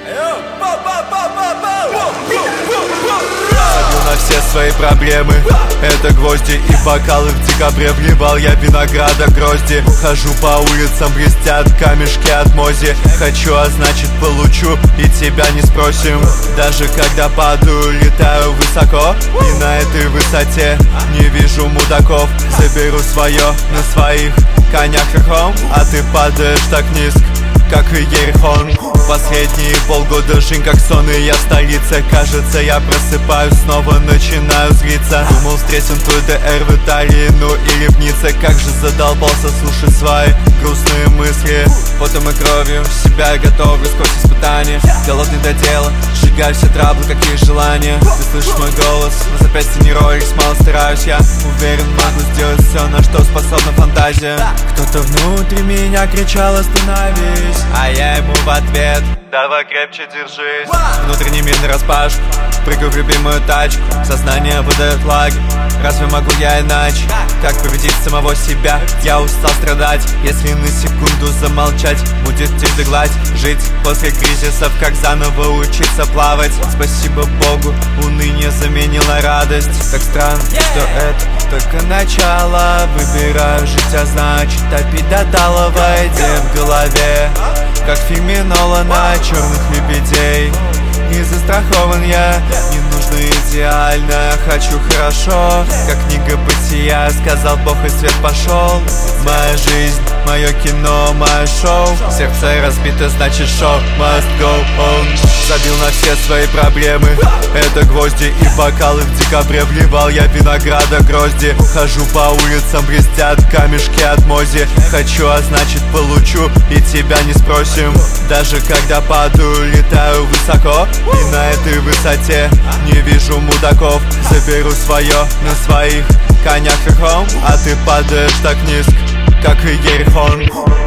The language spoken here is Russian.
Забил на все свои проблемы. Это гвозди и бокалы. В декабре вливал я винограда грозди. Хожу по улицам, блестят камешки от мози. Хочу, а значит получу, и тебя не спросим. Даже когда падаю, летаю высоко, и на этой высоте не вижу мудаков. Заберу свое на своих конях верхом, а ты падаешь так низко, как и Ерихон. Последние полгода жизнь как сон, и я в столице. Кажется, я просыпаюсь, снова начинаю злиться. Думал, встретим твой ДР в Италии, ну или в Ницце. Как же задолбался слушать свои грустные мысли. Потом и кровью себя готовлю сквозь испытания. Голодный до дела, сжигаю все траблы, какие желания. Ты слышишь мой голос, на запястье не Rolex, мало стараюсь я. Уверен, могу сделать все, на что способна фантазия. Кто-то внутри меня кричал: остановись, а я ему в ответ: давай крепче держись. Внутренний мир нараспашку, прыгаю в любимую тачку. Сознание выдает лаги, разве могу я иначе? Как победить самого себя? Я устал страдать. Если на секунду замолчать, будет тяжело гладь. Жить после кризисов, как заново учиться плавать. Спасибо Богу, уныние заменило радость. Так странно, что это только начало. Выбираю жить, а значит топить до талого. Идея в голове, как в фильме Нолана, черных лебедей. Не застрахован я, не нужно идеально, хочу хорошо. Как книга бытия, сказал Бог, и свет пошел. Моя жизнь, мое кино, мое шоу. Сердце разбито, значит шоу must go on. Забил на все свои проблемы. Это гвозди и бокалы. В декабре вливал я винограда грозди. Хожу по улицам, блестят камешки от мози. Хочу, а значит получу, и тебя не спросим. Даже когда падаю, летаю высоко, и на этой высоте не вижу мудаков. Заберу свое на своих конях верхом, а ты падаешь так низко, как и Ерихон.